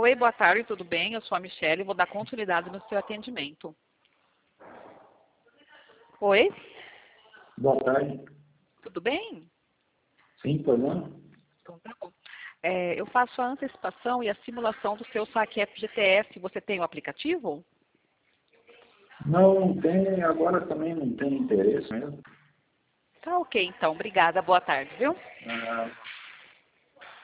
Oi, boa tarde, tudo bem? Eu sou a Michelle e vou dar continuidade no seu atendimento. Oi, Boa tarde. tudo bem? Sim, pois não? Então tá bom. Eu faço a antecipação e a simulação do seu saque FGTS. Você tem o aplicativo? Não tem, agora também não tem interesse mesmo. Tá ok, então. Obrigada. Boa tarde, viu? Ah,